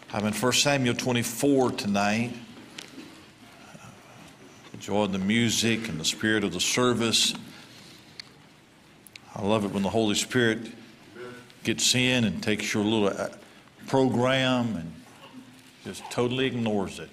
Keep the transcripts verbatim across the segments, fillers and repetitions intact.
I'm in First Samuel twenty-four tonight. Enjoying the music and the spirit of the service. I love it when the Holy Spirit gets in and takes your little program and just totally ignores it.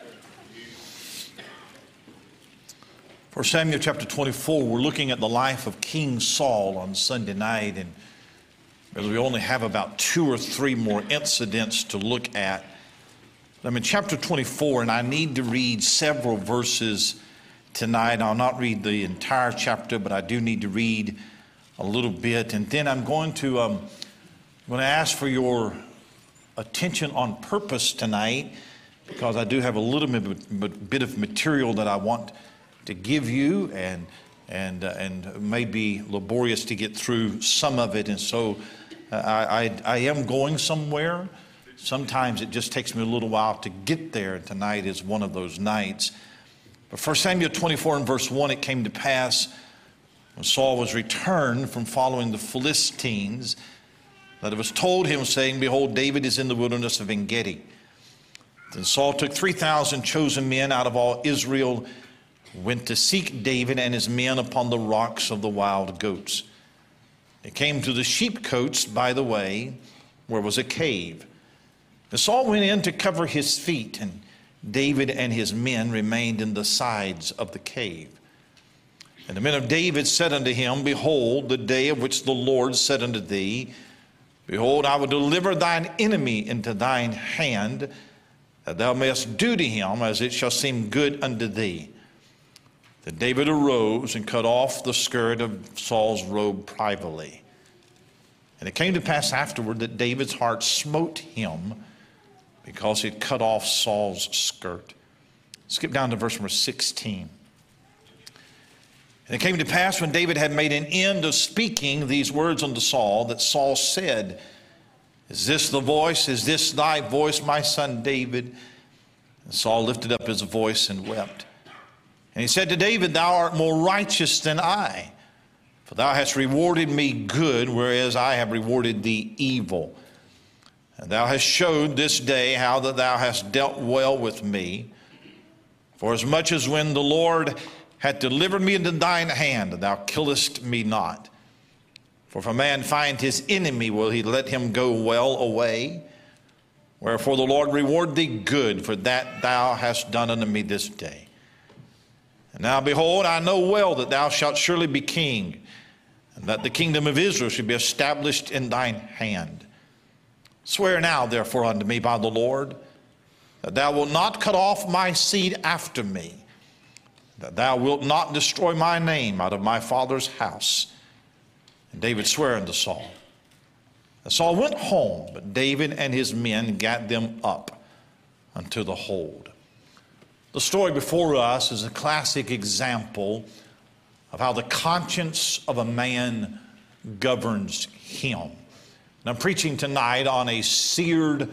First Samuel chapter twenty-four, we're looking at the life of King Saul on Sunday night, and we only have about two or three more incidents to look at. I'm in chapter twenty-four, and I need to read several verses tonight. I'll not read the entire chapter, but I do need to read a little bit. And then I'm going to, um, I'm going to ask for your attention on purpose tonight, because I do have a little bit of material that I want to give you, and and uh, and may be laborious to get through some of it. And so uh, I, I I am going somewhere. Sometimes it just takes me a little while to get there, and tonight is one of those nights. But First Samuel twenty-four and verse one, it came to pass when Saul was returned from following the Philistines, that it was told him, saying, Behold, David is in the wilderness of En-gedi. Then Saul took three thousand chosen men out of all Israel, went to seek David and his men upon the rocks of the wild goats. They came to the sheepcotes by the way, where was a cave. And Saul went in to cover his feet, and David and his men remained in the sides of the cave. And the men of David said unto him, Behold, the day of which the Lord said unto thee, Behold, I will deliver thine enemy into thine hand, that thou mayest do to him as it shall seem good unto thee. Then David arose and cut off the skirt of Saul's robe privately. And it came to pass afterward that David's heart smote him, because he had cut off Saul's skirt. Skip down to verse number sixteen. And it came to pass when David had made an end of speaking these words unto Saul, that Saul said, Is this the voice? Is this thy voice, my son David? And Saul lifted up his voice and wept. And he said to David, Thou art more righteous than I, for thou hast rewarded me good, whereas I have rewarded thee evil. And thou hast showed this day how that thou hast dealt well with me. For as much as when the Lord hath delivered me into thine hand, thou killest me not. For if a man find his enemy, will he let him go well away? Wherefore the Lord reward thee good for that thou hast done unto me this day. And now, behold, I know well that thou shalt surely be king, and that the kingdom of Israel should be established in thine hand. Swear now, therefore, unto me by the Lord, that thou wilt not cut off my seed after me, that thou wilt not destroy my name out of my father's house. And David sware unto Saul. And Saul went home, but David and his men gat them up unto the hold. The story before us is a classic example of how the conscience of a man governs him. And I'm preaching tonight on a seared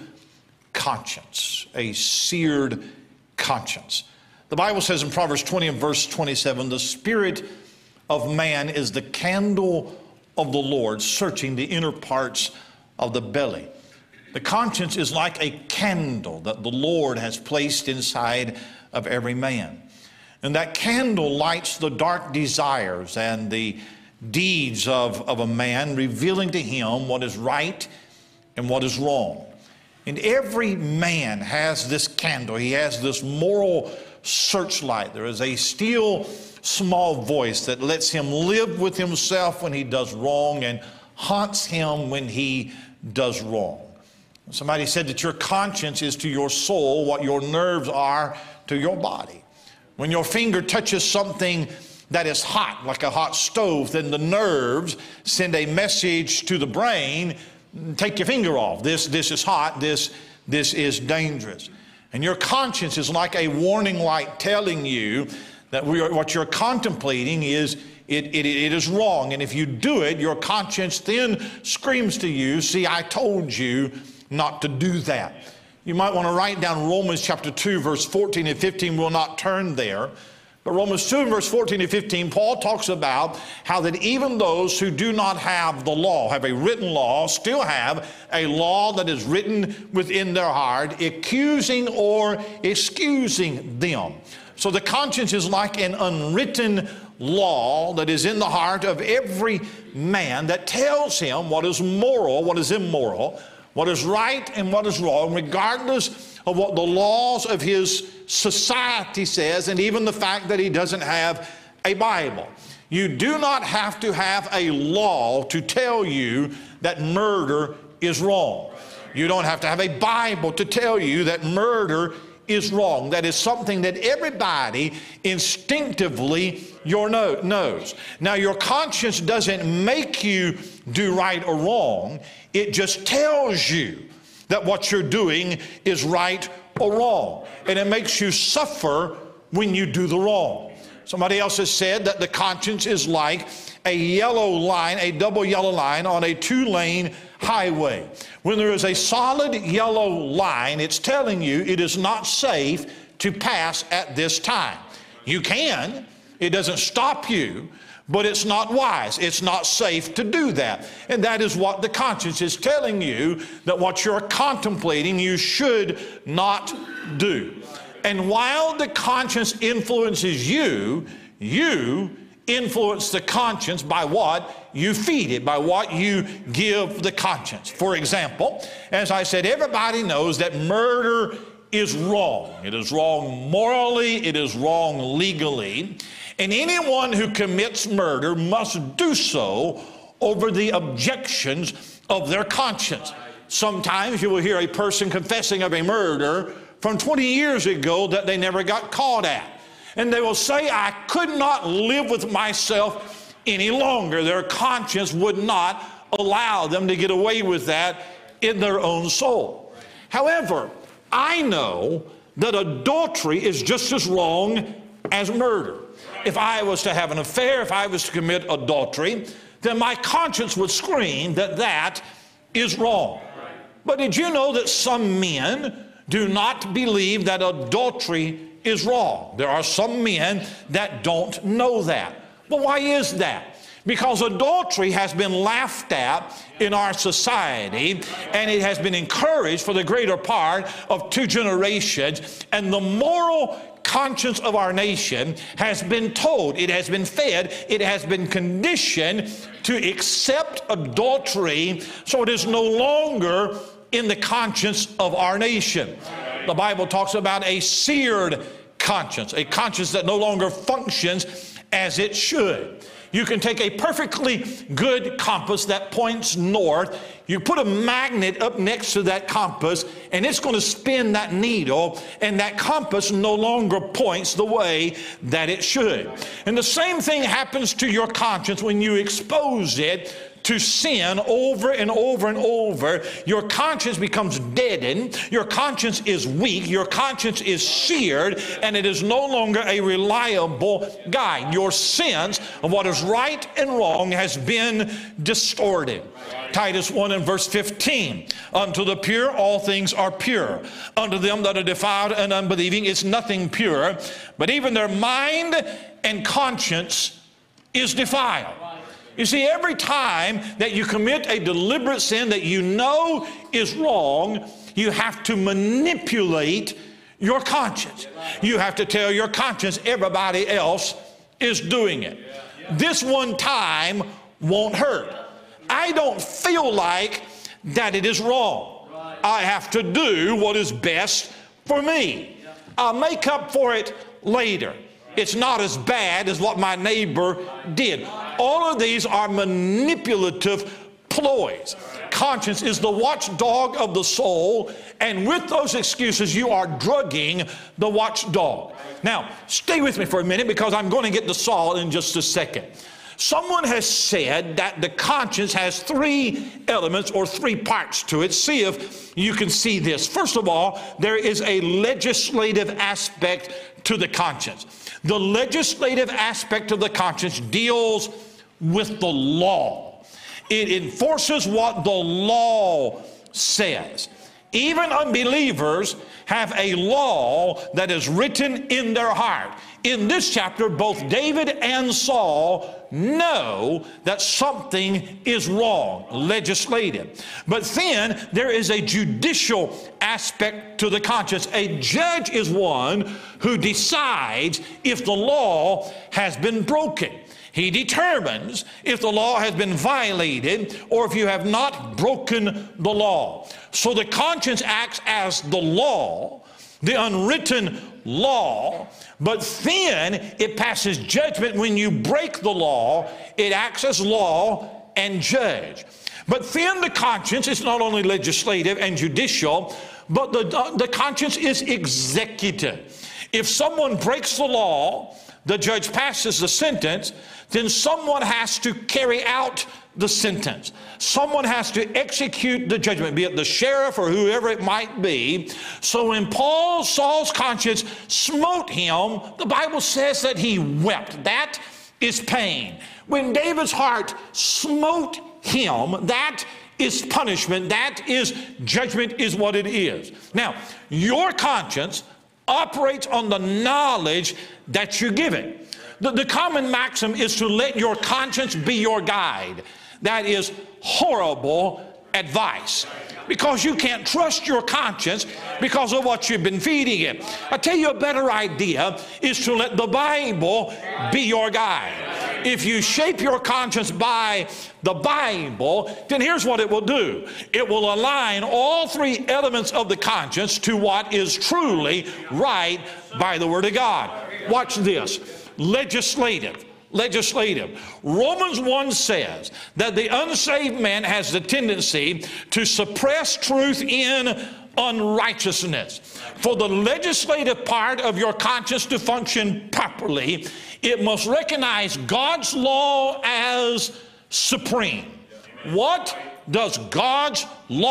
conscience, a seared conscience. The Bible says in Proverbs twenty and verse twenty-seven, the spirit of man is the candle of the Lord, searching the inner parts of the belly. The conscience is like a candle that the Lord has placed inside of every man. And that candle lights the dark desires and the deeds of, of a man, revealing to him what is right and what is wrong. And every man has this candle. He has this moral searchlight. There is a still small voice that lets him live with himself when he does wrong and haunts him when he does wrong. Somebody said that your conscience is to your soul what your nerves are to your body. When your finger touches something that is hot, like a hot stove, then the nerves send a message to the brain, take your finger off. This, this is hot, this, this is dangerous. And your conscience is like a warning light telling you that we are, what you're contemplating is it, it, it is wrong. And if you do it, your conscience then screams to you, see, I told you not to do that. You might want to write down Romans chapter two, verse fourteen and fifteen. We'll not turn there. But Romans two, verse fourteen to fifteen, Paul talks about how that even those who do not have the law, have a written law, still have a law that is written within their heart, accusing or excusing them. So the conscience is like an unwritten law that is in the heart of every man that tells him what is moral, what is immoral, what is right and what is wrong, regardless of what the laws of his society says, and even the fact that he doesn't have a Bible. You do not have to have a law to tell you that murder is wrong. You don't have to have a Bible to tell you that murder is wrong. That is something that everybody instinctively your know, knows. Now, your conscience doesn't make you do right or wrong. It just tells you that what you're doing is right or wrong. And it makes you suffer when you do the wrong. Somebody else has said that the conscience is like a yellow line, a double yellow line on a two-lane highway. When there is a solid yellow line, it's telling you it is not safe to pass at this time. You can. It doesn't stop you. But it's not wise. It's not safe to do that. And that is what the conscience is telling you, that what you're contemplating you should not do. And while the conscience influences you, you influence the conscience by what you feed it, by what you give the conscience. For example, as I said, everybody knows that murder is wrong. It is wrong morally. It is wrong legally. And anyone who commits murder must do so over the objections of their conscience. Sometimes you will hear a person confessing of a murder from twenty years ago that they never got caught at. And they will say, I could not live with myself any longer. Their conscience would not allow them to get away with that in their own soul. However, I know that adultery is just as wrong as murder. If I was to have an affair, if I was to commit adultery, then my conscience would scream that that is wrong. But did you know that some men do not believe that adultery is wrong? There are some men that don't know that. But why is that? Because adultery has been laughed at in our society, and it has been encouraged for the greater part of two generations, and the moral conscience of our nation has been told, it has been fed, it has been conditioned to accept adultery, so it is no longer in the conscience of our nation. The Bible talks about a seared conscience, a conscience that no longer functions as it should. You can take a perfectly good compass that points north, you put a magnet up next to that compass, and it's going to spin that needle, and that compass no longer points the way that it should. And the same thing happens to your conscience when you expose it to sin over and over and over. Your conscience becomes deadened, your conscience is weak, your conscience is seared, and it is no longer a reliable guide. Your sense of what is right and wrong has been distorted. Titus one and verse fifteen, unto the pure all things are pure. Unto them that are defiled and unbelieving is nothing pure, but even their mind and conscience is defiled. You see, every time that you commit a deliberate sin that you know is wrong, you have to manipulate your conscience. You have to tell your conscience everybody else is doing it. This one time won't hurt. I don't feel like that it is wrong. I have to do what is best for me. I'll make up for it later. It's not as bad as what my neighbor did. All of these are manipulative ploys. Conscience is the watchdog of the soul, and with those excuses, you are drugging the watchdog. Now, stay with me for a minute because I'm going to get to Saul in just a second. Someone has said that the conscience has three elements or three parts to it. See if you can see this. First of all, there is a legislative aspect to the conscience. The legislative aspect of the conscience deals with the law. It enforces what the law says. Even unbelievers have a law that is written in their heart. In this chapter, both David and Saul know that something is wrong, legislative. But then there is a judicial aspect to the conscience. A judge is one who decides if the law has been broken. He determines if the law has been violated or if you have not broken the law. So the conscience acts as the law, the unwritten law, but then it passes judgment when you break the law. It acts as law and judge. But then the conscience is not only legislative and judicial, but the, the conscience is executive. If someone breaks the law, the judge passes the sentence, then someone has to carry out the sentence. Someone has to execute the judgment, be it the sheriff or whoever it might be. So when Paul, Saul's conscience smote him, the Bible says that he wept. That is pain. When David's heart smote him, that is punishment. That is judgment, is what it is. Now, your conscience operates on the knowledge that you're given. The, the common maxim is to let your conscience be your guide. That is horrible advice, because you can't trust your conscience because of what you've been feeding it. I tell you, a better idea is to let the Bible be your guide. If you shape your conscience by the Bible, then here's what it will do. It will align all three elements of the conscience to what is truly right by the Word of God. Watch this. Legislative. Legislative. Romans one says that the unsaved man has the tendency to suppress truth in unrighteousness. For the legislative part of your conscience to function properly, it must recognize God's law as supreme. What does God's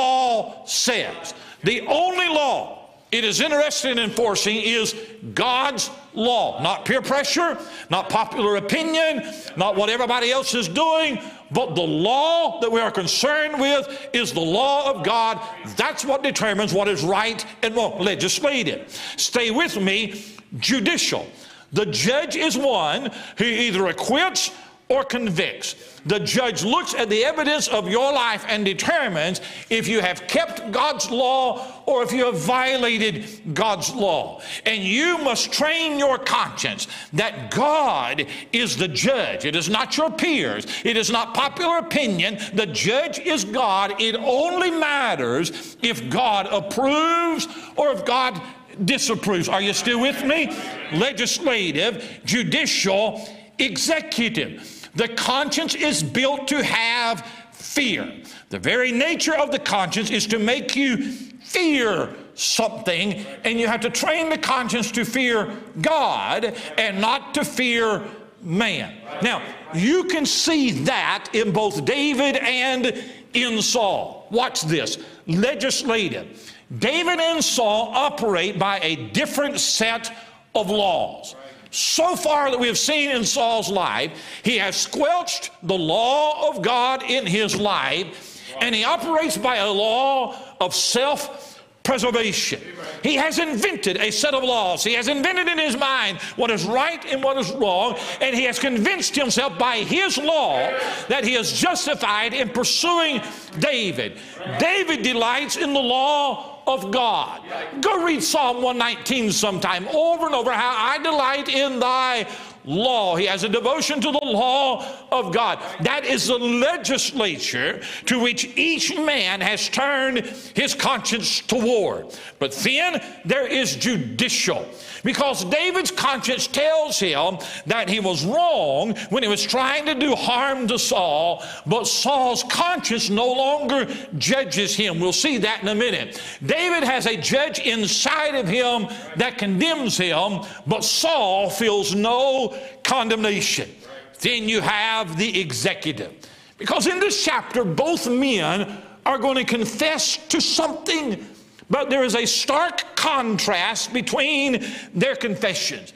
law says? The only law it is interested in enforcing is God's law. Not peer pressure, not popular opinion, not what everybody else is doing, but the law that we are concerned with is the law of God. That's what determines what is right and wrong. Legislative. Stay with me. Judicial. The judge is one who either acquits or convicts. The judge looks at the evidence of your life and determines if you have kept God's law or if you have violated God's law. And you must train your conscience that God is the judge. It is not your peers. It is not popular opinion. The judge is God. It only matters if God approves or if God disapproves. Are you still with me? Legislative, judicial, executive. The conscience is built to have fear. The very nature of the conscience is to make you fear something, and you have to train the conscience to fear God and not to fear man. Now, you can see that in both David and in Saul. Watch this. Legislative. David and Saul operate by a different set of laws. So far that we have seen in Saul's life, he has squelched the law of God in his life, and he operates by a law of self-preservation. He has invented a set of laws. He has invented in his mind what is right and what is wrong, and he has convinced himself by his law that he is justified in pursuing David. David delights in the law of God. Go read Psalm one nineteen sometime, over and over, how I delight in thy law. He has a devotion to the law of God. That is the legislature to which each man has turned his conscience toward. But then there is judicial, because David's conscience tells him that he was wrong when he was trying to do harm to Saul, but Saul's conscience no longer judges him. We'll see that in a minute. David has a judge inside of him that condemns him, but Saul feels no condemnation. Then you have the executive, because in this chapter both men are going to confess to something, but there is a stark contrast between their confessions.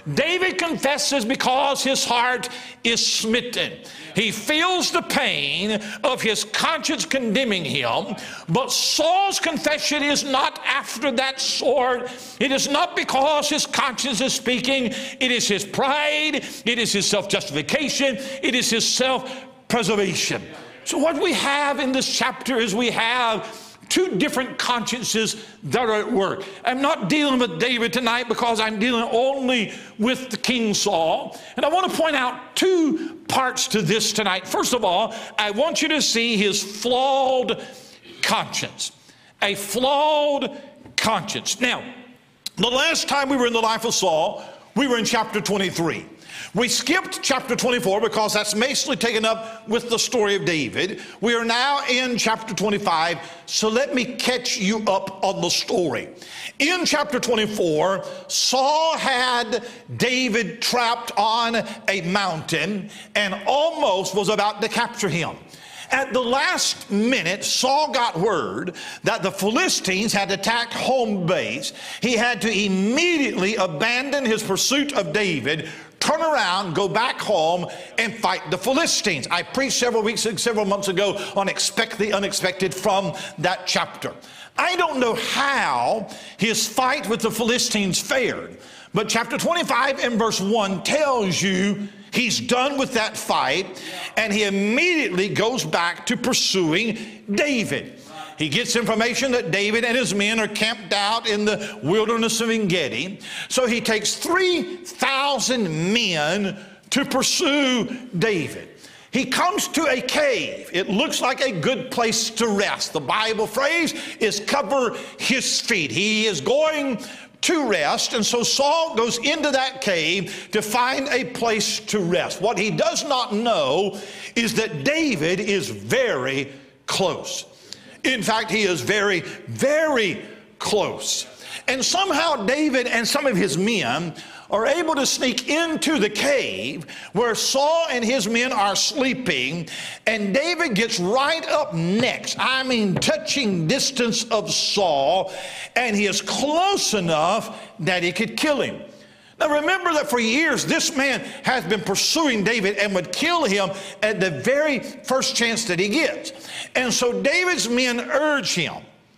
David confesses because his heart is smitten. He feels the pain of his conscience condemning him. But Saul's confession is not after that sort. It is not because his conscience is speaking. It is his pride. It is his self-justification. It is his self-preservation. So what we have in this chapter is we have two different consciences that are at work. I'm not dealing with David tonight because I'm dealing only with the King Saul. And I want to point out two parts to this tonight. First of all, I want you to see his flawed conscience. A flawed conscience. Now, the last time we were in the life of Saul, we were in chapter twenty-three. We skipped chapter twenty-four because that's basically taken up with the story of David. We are now in chapter twenty-five, so let me catch you up on the story. In chapter twenty-four, Saul had David trapped on a mountain and almost was about to capture him. At the last minute, Saul got word that the Philistines had attacked home base. He had to immediately abandon his pursuit of David, turn around, go back home, and fight the Philistines. I preached several weeks, several months ago on Expect the Unexpected from that chapter. I don't know how his fight with the Philistines fared, but chapter twenty-five and verse one tells you he's done with that fight, and he immediately goes back to pursuing David. He gets information that David and his men are camped out in the wilderness of En-Gedi. So he takes three thousand men to pursue David. He comes to a cave. It looks like a good place to rest. The Bible phrase is cover his feet. He is going to rest, and so Saul goes into that cave to find a place to rest. What he does not know is that David is very close. In fact, he is very, very close. And somehow David and some of his men are able to sneak into the cave where Saul and his men are sleeping, and David gets right up next, I mean touching distance of Saul, and he is close enough that he could kill him. Now remember that for years this man has been pursuing David and would kill him at the very first chance that he gets. And so David's men urge him,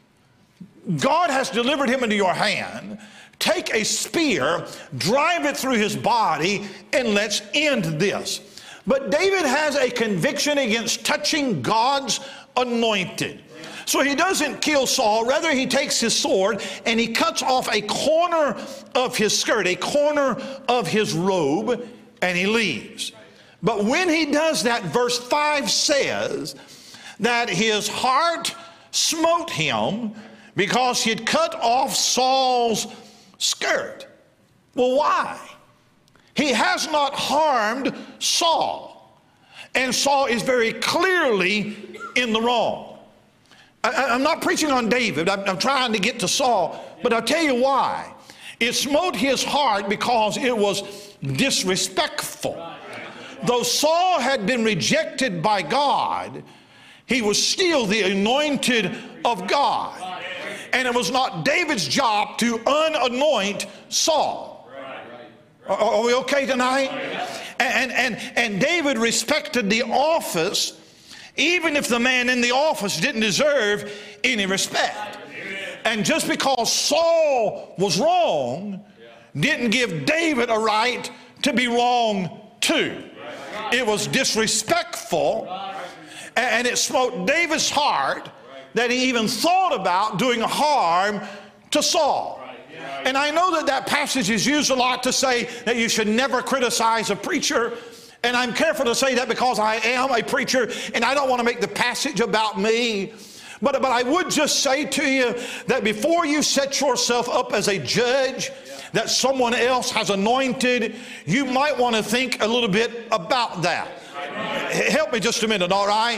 God has delivered him into your hand. Take a spear, drive it through his body, and let's end this. But David has a conviction against touching God's anointed. So he doesn't kill Saul. Rather, he takes his sword and he cuts off a corner of his skirt, a corner of his robe, and he leaves. But when he does that, verse five says that his heart smote him because he had cut off Saul's skirt. Well, why? He has not harmed Saul, and Saul is very clearly in the wrong. I, I'm not preaching on David. I'm, I'm trying to get to Saul, but I'll tell you why. It smote his heart because it was disrespectful. Though Saul had been rejected by God, he was still the anointed of God. And it was not David's job to unanoint Saul. Are, are we okay tonight? And, and, and David respected the office even if the man in the office didn't deserve any respect. And just because Saul was wrong didn't give David a right to be wrong too. It was disrespectful, and it smote David's heart that he even thought about doing harm to Saul. And I know that that passage is used a lot to say that you should never criticize a preacher. And I'm careful to say that because I am a preacher and I don't want to make the passage about me. But, but I would just say to you that before you set yourself up as a judge that someone else has anointed, you might want to think a little bit about that. Help me just a minute, all right?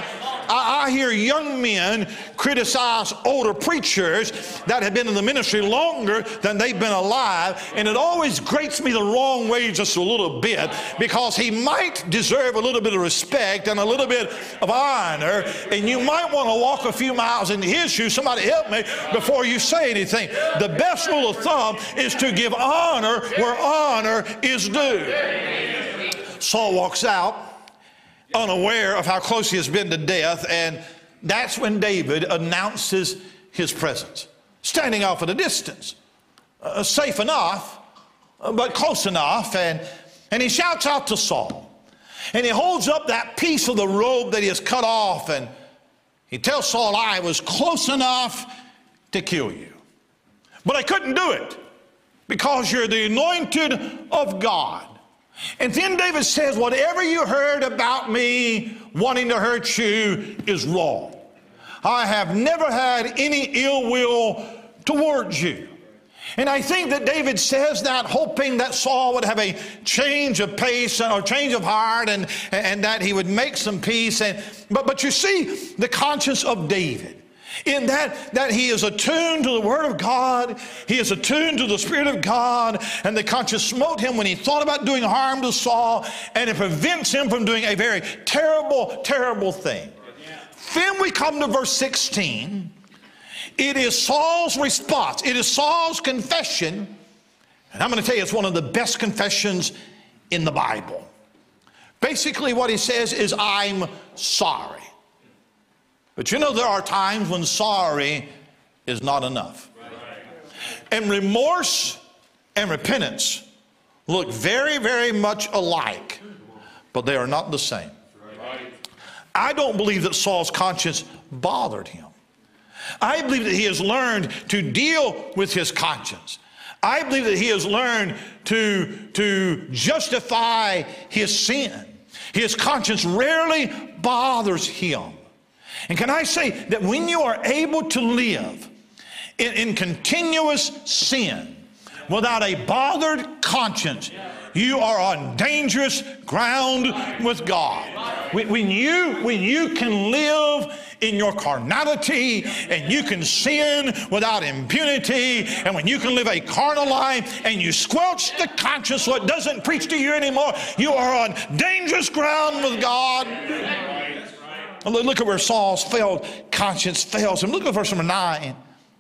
I, I hear young men criticize older preachers that have been in the ministry longer than they've been alive, and it always grates me the wrong way just a little bit, because he might deserve a little bit of respect and a little bit of honor, and you might want to walk a few miles into his shoes. Somebody help me before you say anything. The best rule of thumb is to give honor where honor is due. Saul walks out unaware of how close he has been to death, and that's when David announces his presence, standing off at a distance, uh, safe enough, uh, but close enough, and, and he shouts out to Saul, and he holds up that piece of the robe that he has cut off, and he tells Saul, I was close enough to kill you, but I couldn't do it because you're the anointed of God. And then David says, whatever you heard about me wanting to hurt you is wrong. I have never had any ill will towards you. And I think that David says that hoping that Saul would have a change of pace or change of heart, and, and that he would make some peace. And, but, but you see the conscience of David, in that, that he is attuned to the Word of God, he is attuned to the Spirit of God, and the conscience smote him when he thought about doing harm to Saul, and it prevents him from doing a very terrible, terrible thing. Then we come to verse sixteen. It is Saul's response. It is Saul's confession, and I'm going to tell you, it's one of the best confessions in the Bible. Basically what he says is, I'm sorry. But you know, there are times when sorry is not enough. And remorse and repentance look very, very much alike, but they are not the same. I don't believe that Saul's conscience bothered him. I believe that he has learned to deal with his conscience. I believe that he has learned to, to justify his sin. His conscience rarely bothers him. And can I say that when you are able to live in, in continuous sin without a bothered conscience, you are on dangerous ground with God. When you, when you can live in your carnality and you can sin without impunity, and when you can live a carnal life and you squelch the conscience so it doesn't preach to you anymore, you are on dangerous ground with God. Look at where Saul's failed conscience fails him. Look at verse number nine.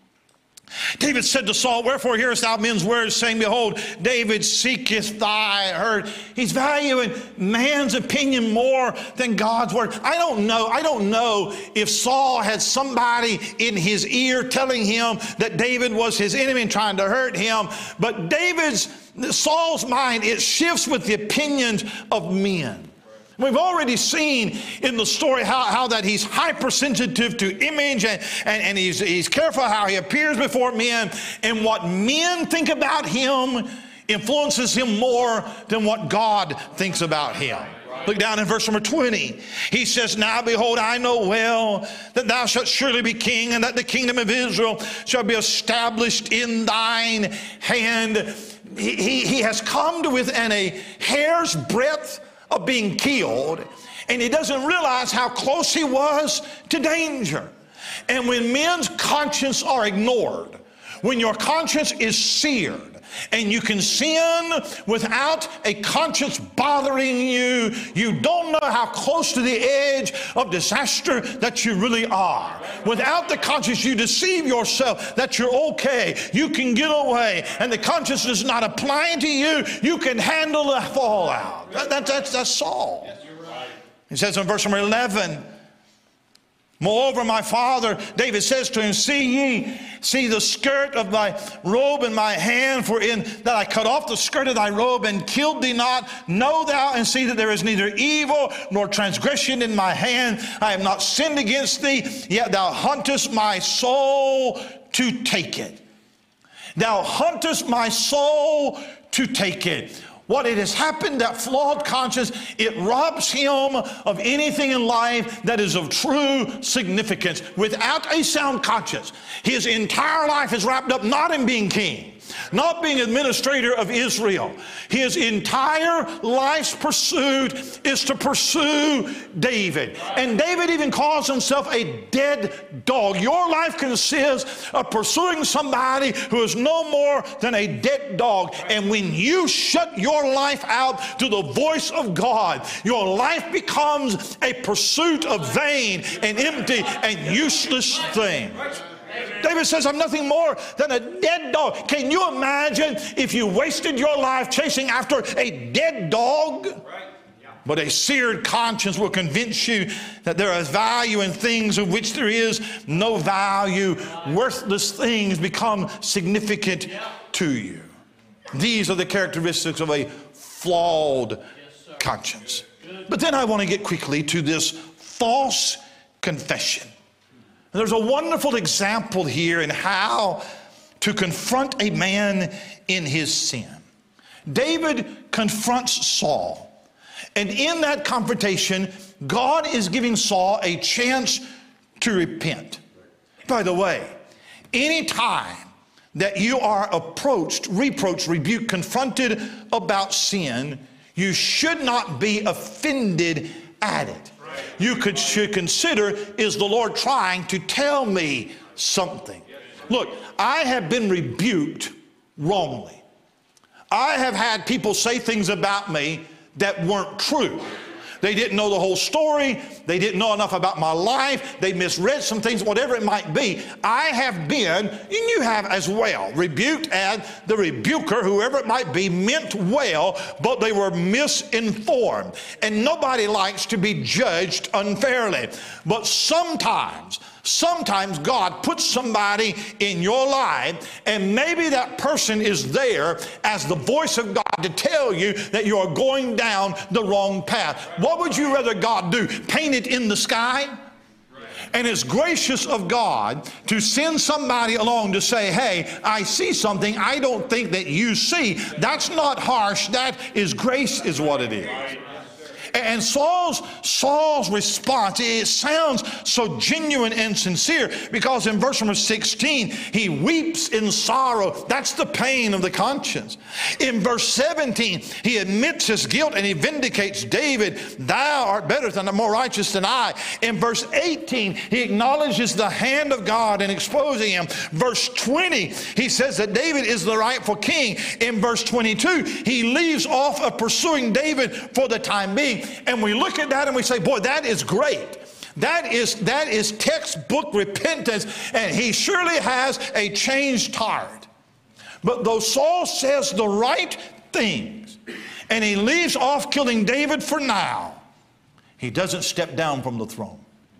David said to Saul, wherefore hearest thou men's words, saying, behold, David seeketh thy hurt. He's valuing man's opinion more than God's word. I don't know. I don't know if Saul had somebody in his ear telling him that David was his enemy and trying to hurt him. But David's, Saul's mind, it shifts with the opinions of men. We've already seen in the story how, how that he's hypersensitive to image, and, and, and he's, he's careful how he appears before men. And what men think about him influences him more than what God thinks about him. Look down in verse number twenty. He says, now behold, I know well that thou shalt surely be king, and that the kingdom of Israel shall be established in thine hand. He, he, he has come to within a hair's breadth of being killed, and he doesn't realize how close he was to danger. And when men's conscience are ignored, when your conscience is seared, and you can sin without a conscience bothering you, you don't know how close to the edge of disaster that you really are. Without the conscience, you deceive yourself that you're okay, you can get away, and the conscience is not applying to you, you can handle the fallout. That, that, that's, that's Saul. He says in verse number eleven, moreover, my father, David says to him, see ye, see the skirt of thy robe in my hand, for in that I cut off the skirt of thy robe and killed thee not. Know thou and see that there is neither evil nor transgression in my hand. I have not sinned against thee, yet thou huntest my soul to take it. Thou huntest my soul to take it. What it has happened, that flawed conscience, it robs him of anything in life that is of true significance. Without a sound conscience, his entire life is wrapped up not in being king, not being administrator of Israel. His entire life's pursuit is to pursue David. And David even calls himself a dead dog. Your life consists of pursuing somebody who is no more than a dead dog. And when you shut your life out to the voice of God, your life becomes a pursuit of vain and empty and useless things. David says, I'm nothing more than a dead dog. Can you imagine if you wasted your life chasing after a dead dog? But a seared conscience will convince you that there is value in things of which there is no value. Worthless things become significant to you. These are the characteristics of a flawed conscience. But then I want to get quickly to this false confession. There's a wonderful example here in how to confront a man in his sin. David confronts Saul. And in that confrontation, God is giving Saul a chance to repent. By the way, any time that you are approached, reproached, rebuked, confronted about sin, you should not be offended at it. You could, should consider, is the Lord trying to tell me something? Look, I have been rebuked wrongly. I have had people say things about me that weren't true. They didn't know the whole story. They didn't know enough about my life. They misread some things, whatever it might be. I have been, and you have as well, rebuked, and the rebuker, whoever it might be, meant well, but they were misinformed. And nobody likes to be judged unfairly. But sometimes, Sometimes God puts somebody in your life, and maybe that person is there as the voice of God to tell you that you are going down the wrong path. What would you rather God do? Paint it in the sky? And it's gracious of God to send somebody along to say, hey, I see something I don't think that you see. That's not harsh. That is grace is what it is. And Saul's, Saul's response, it sounds so genuine and sincere, because in verse number sixteen, he weeps in sorrow. That's the pain of the conscience. In verse seventeen, he admits his guilt and he vindicates David. Thou art better than, more righteous than I. In verse eighteen, he acknowledges the hand of God in exposing him. Verse twenty, he says that David is the rightful king. In verse twenty-two, he leaves off of pursuing David for the time being. And we look at that and we say, boy, that is great. That is, that is textbook repentance, and he surely has a changed heart. But though Saul says the right things and he leaves off killing David for now, he doesn't step down from the throne.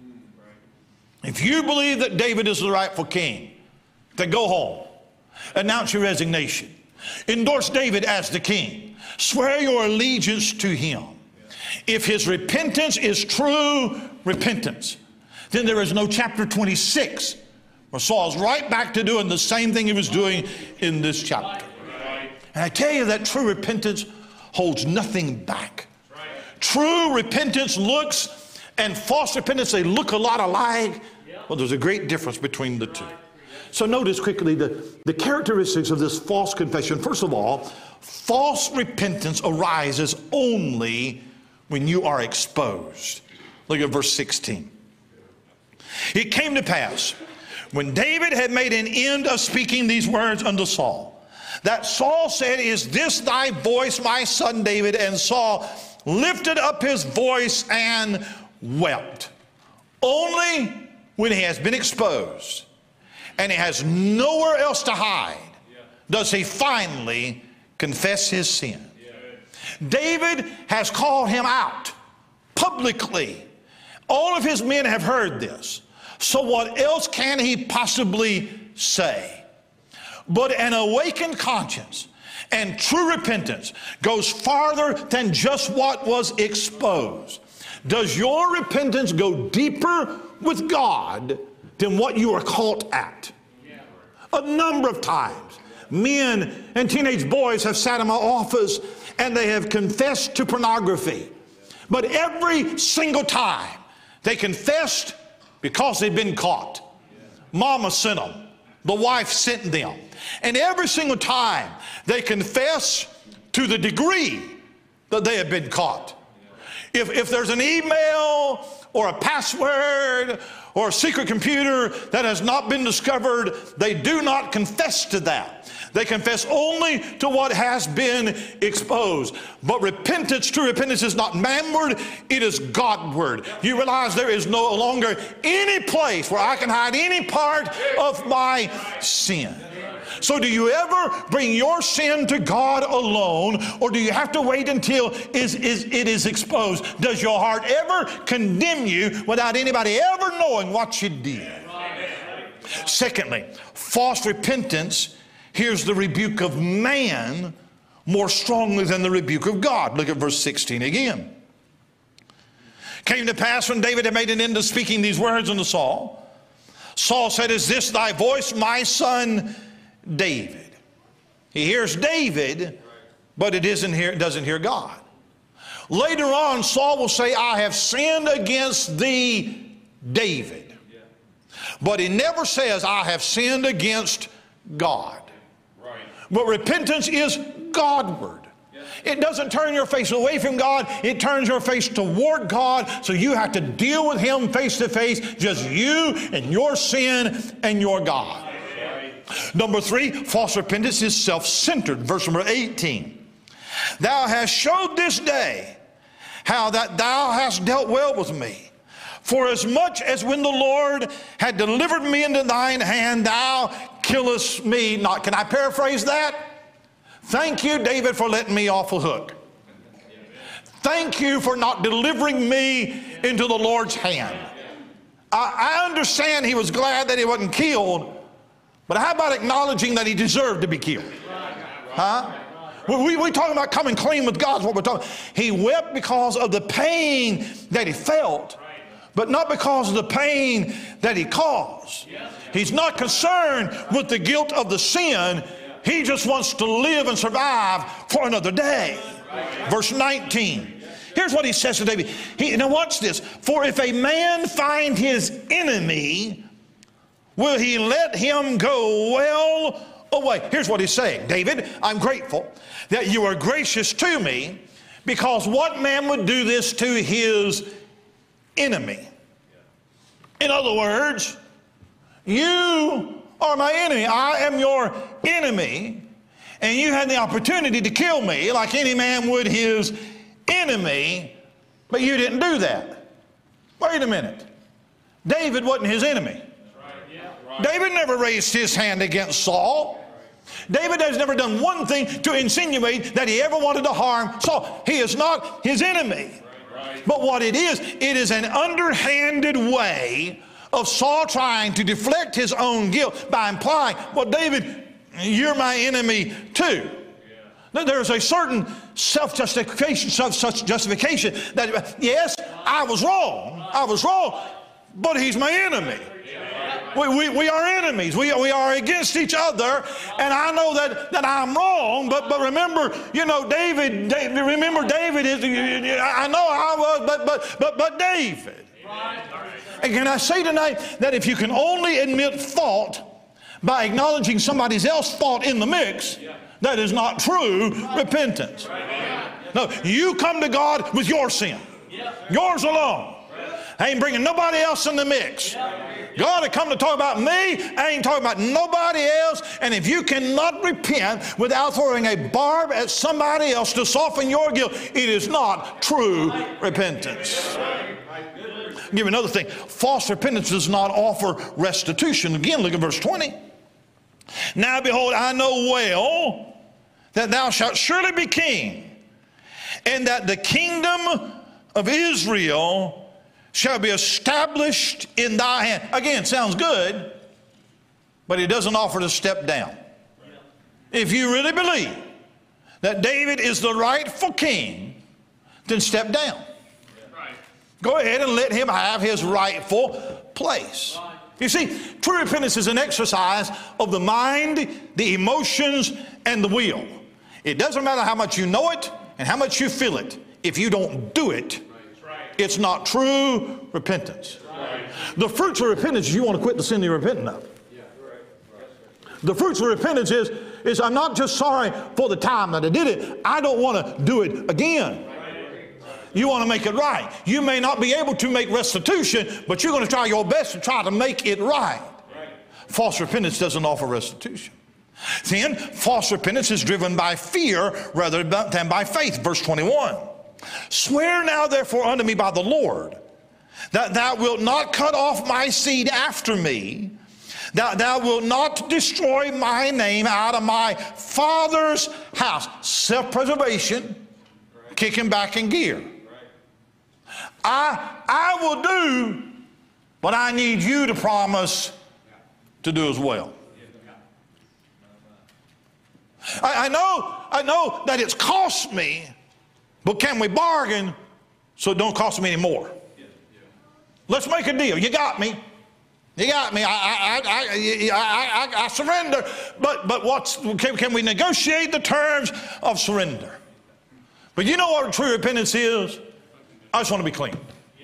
If you believe that David is the rightful king, then go home, announce your resignation, endorse David as the king, swear your allegiance to him. If his repentance is true repentance, then there is no chapter twenty-six where Saul's right back to doing the same thing he was doing in this chapter. And I tell you that true repentance holds nothing back. True repentance looks, and false repentance, they look a lot alike. Well, there's a great difference between the two. So notice quickly the, the characteristics of this false confession. First of all, false repentance arises only when you are exposed. Look at verse sixteen. It came to pass, when David had made an end of speaking these words unto Saul, that Saul said, is this thy voice, my son David? And Saul lifted up his voice and wept. Only when he has been exposed and he has nowhere else to hide does he finally confess his sin. David has called him out publicly. All of his men have heard this. So what else can he possibly say? But an awakened conscience and true repentance goes farther than just what was exposed. Does your repentance go deeper with God than what you are caught at? A number of times, men and teenage boys have sat in my office and they have confessed to pornography. But every single time they confessed because they've been caught. Mama sent them. The wife sent them. And every single time they confess to the degree that they have been caught. If, if there's an email or a password or a secret computer that has not been discovered, they do not confess to that. They confess only to what has been exposed. But repentance, true repentance, is not manward, it is Godward. You realize there is no longer any place where I can hide any part of my sin. So do you ever bring your sin to God alone, or do you have to wait until is, is, it is exposed? Does your heart ever condemn you without anybody ever knowing what you did? Secondly, false repentance hears the rebuke of man more strongly than the rebuke of God. Look at verse sixteen again. Came to pass when David had made an end of speaking these words unto Saul, Saul said, Is this thy voice, my son David? He hears David, but it isn't here, doesn't hear God. Later on, Saul will say, I have sinned against thee, David. But he never says, I have sinned against God. But repentance is Godward. It doesn't turn your face away from God. It turns your face toward God. So you have to deal with Him face to face, just you and your sin and your God. Number three, false repentance is self-centered. Verse number eighteen. Thou hast showed this day how that thou hast dealt well with me. For as much as when the Lord had delivered me into thine hand, thou killest me not. Can I paraphrase that? Thank you, David, for letting me off a hook. Thank you for not delivering me into the Lord's hand. I, I understand he was glad that he wasn't killed, but how about acknowledging that he deserved to be killed? Huh? We, we talking about coming clean with God is what we're talking. He wept because of the pain that he felt, but not because of the pain that he caused. He's not concerned with the guilt of the sin. He just wants to live and survive for another day. Verse nineteen. Here's what he says to David. He, now watch this. For if a man find his enemy, will he let him go well away? Here's what he's saying. David, I'm grateful that you are gracious to me, because what man would do this to his enemy? In other words, you are my enemy. I am your enemy, and you had the opportunity to kill me like any man would his enemy, but you didn't do that. Wait a minute. David wasn't his enemy. David never raised his hand against Saul. David has never done one thing to insinuate that he ever wanted to harm Saul. He is not his enemy. But what it is, it is an underhanded way of Saul trying to deflect his own guilt by implying, well, David, you're my enemy too. Yeah. There's a certain self-justification, self-justification that, yes, I was wrong. I was wrong, but he's my enemy. We, we, we are enemies. We, we are against each other, and I know that, that I'm wrong, but, but remember, you know, David, David, remember David is, I know I was, but, but, but, but David. And can I say tonight that if you can only admit fault by acknowledging somebody else's fault in the mix, that is not true repentance. No, you come to God with your sin, yours alone. I ain't bringing nobody else in the mix. God had come to talk about me. I ain't talking about nobody else. And if you cannot repent without throwing a barb at somebody else to soften your guilt, it is not true repentance. I'll give you another thing. False repentance does not offer restitution. Again, look at verse twenty. Now behold, I know well that thou shalt surely be king, and that the kingdom of Israel shall be established in thy hand. Again, sounds good, but it doesn't offer to step down. If you really believe that David is the rightful king, then step down. Go ahead and let him have his rightful place. You see, true repentance is an exercise of the mind, the emotions, and the will. It doesn't matter how much you know it and how much you feel it. If you don't do it, it's not true repentance. The fruits of repentance is you want to quit the sin you're repenting of. The fruits of repentance is, is I'm not just sorry for the time that I did it. I don't want to do it again. You want to make it right. You may not be able to make restitution, but you're going to try your best to try to make it right. False repentance doesn't offer restitution. Then, false repentance is driven by fear rather than by faith. Verse twenty-one. Swear now therefore unto me by the Lord, that thou wilt not cut off my seed after me, that thou wilt not destroy my name out of my father's house. Self-preservation, kicking back in gear. I, I will do what I need you to promise to do as well. I, I know, I know that it's cost me, but can we bargain so it don't cost me any more? Let's make a deal. You got me. You got me. I, I, I, I, I, I surrender. But, but what's, can, can we negotiate the terms of surrender? But you know what true repentance is? I just want to be clean.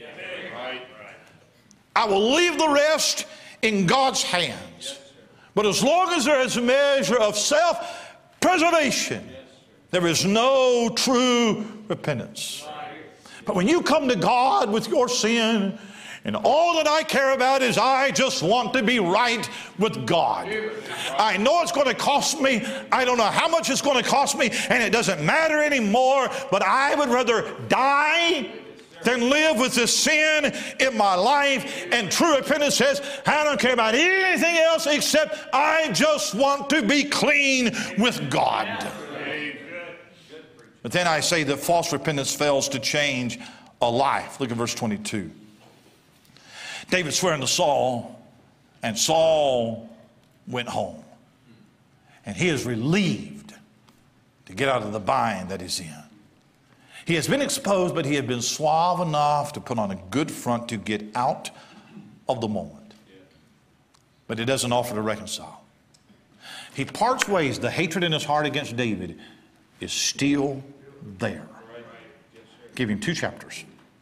I will leave the rest in God's hands. But as long as there is a measure of self-preservation, there is no true repentance. But when you come to God with your sin, and all that I care about is I just want to be right with God. I know it's going to cost me. I don't know how much it's going to cost me, and it doesn't matter anymore, but I would rather die than live with this sin in my life. And true repentance says, I don't care about anything else except I just want to be clean with God. But then I say that false repentance fails to change a life. Look at verse twenty-two. David swore unto Saul, and Saul went home. And he is relieved to get out of the bind that he's in. He has been exposed, but he had been suave enough to put on a good front to get out of the moment. But it doesn't offer to reconcile. He parts ways. The hatred in his heart against David is still there. Give him two chapters.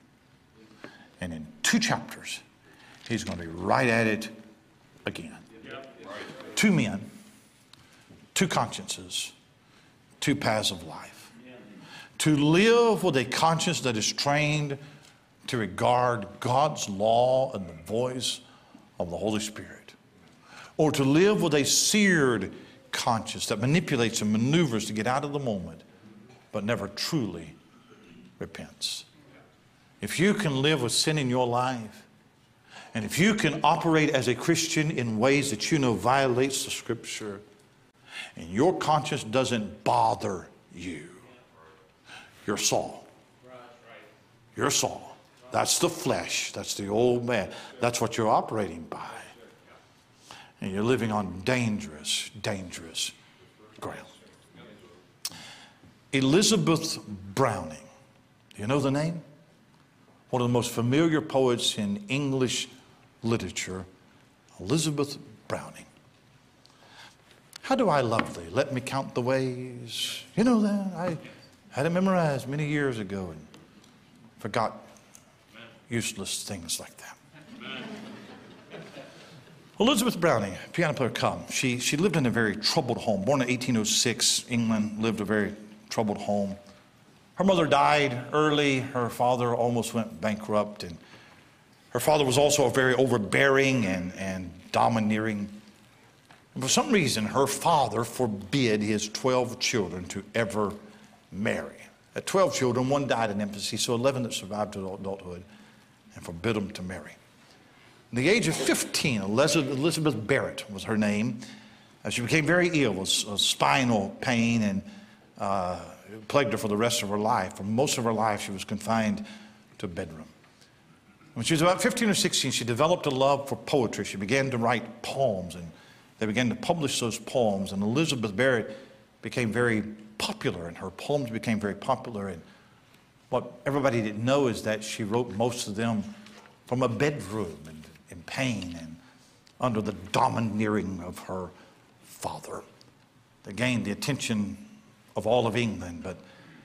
And in two chapters, he's going to be right at it again. Two men, two consciences, two paths of life. To live with a conscience that is trained to regard God's law and the voice of the Holy Spirit. Or to live with a seared conscience that manipulates and maneuvers to get out of the moment, but never truly repents. If you can live with sin in your life, and if you can operate as a Christian in ways that you know violates the Scripture, and your conscience doesn't bother you, you're Saul. You're Saul. That's the flesh. That's the old man. That's what you're operating by. And you're living on dangerous, dangerous ground. Elizabeth Browning. Do you know the name? One of the most familiar poets in English literature, Elizabeth Browning. How do I love thee? Let me count the ways. You know that? I had it memorized many years ago and forgot useless things like that. Elizabeth Browning, piano player, come. She, she lived in a very troubled home. Born in eighteen oh six, England, lived a very troubled home. Her mother died early. Her father almost went bankrupt. And her father was also a very overbearing and, and domineering. And for some reason, her father forbid his twelve children to ever marry. At twelve children, one died in infancy, so eleven that survived to adulthood, and forbid them to marry. At the age of fifteen, Elizabeth Barrett was her name. She became very ill with spinal pain, and uh, it plagued her for the rest of her life. For most of her life, she was confined to a bedroom. When she was about fifteen or sixteen, she developed a love for poetry. She began to write poems, and they began to publish those poems. And Elizabeth Barrett became very popular, and her poems became very popular. And what everybody didn't know is that she wrote most of them from a bedroom and in pain and under the domineering of her father. They gained the attention of all of England, but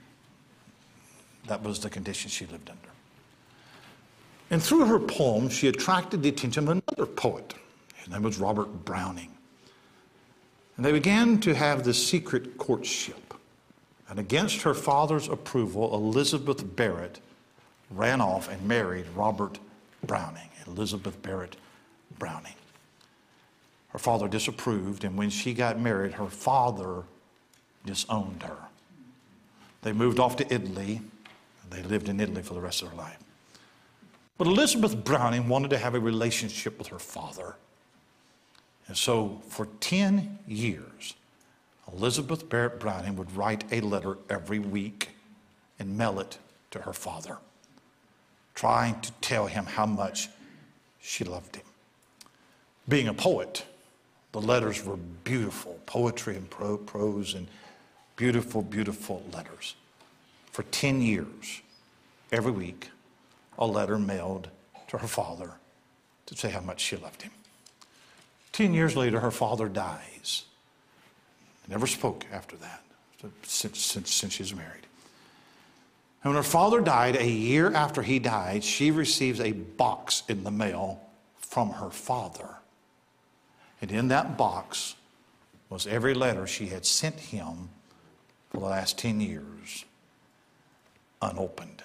that was the condition she lived under. And through her poems, she attracted the attention of another poet. His name was Robert Browning. And they began to have this secret courtship. And against her father's approval, Elizabeth Barrett ran off and married Robert Browning. Elizabeth Barrett Browning. Her father disapproved, and when she got married, her father disowned her. They moved off to Italy. They lived in Italy for the rest of their life. But Elizabeth Browning wanted to have a relationship with her father. And so for ten years, Elizabeth Barrett Browning would write a letter every week and mail it to her father, trying to tell him how much she loved him. Being a poet, the letters were beautiful, poetry and pro- prose and beautiful, beautiful letters. For ten years, every week, a letter mailed to her father to say how much she loved him. Ten years later, her father dies. Never spoke after that, since, since, since she was married. And when her father died, a year after he died, she receives a box in the mail from her father. And in that box was every letter she had sent him for the last ten years, unopened.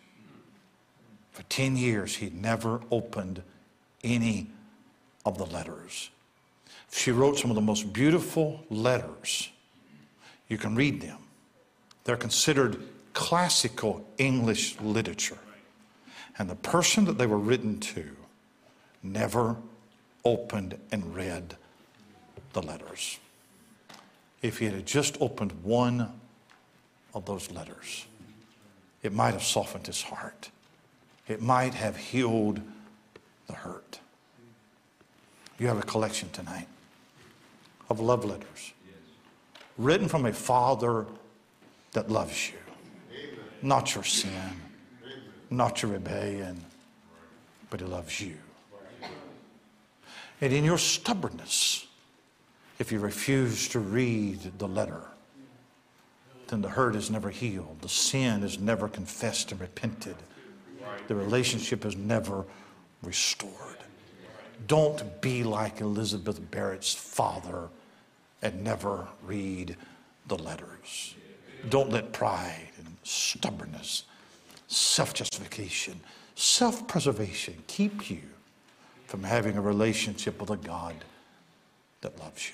For ten years, he'd never opened any of the letters. She wrote some of the most beautiful letters. You can read them. They're considered classical English literature. And the person that they were written to never opened and read the letters. If he had just opened one of those letters, it might have softened his heart. It might have healed the hurt. You have a collection tonight of love letters written from a father that loves you. Not your sin, not your rebellion, but he loves you. And in your stubbornness, if you refuse to read the letter, then the hurt is never healed. The sin is never confessed and repented. The relationship is never restored. Don't be like Elizabeth Barrett's father and never read the letters. Don't let pride and stubbornness, self-justification, self-preservation keep you from having a relationship with a God that loves you.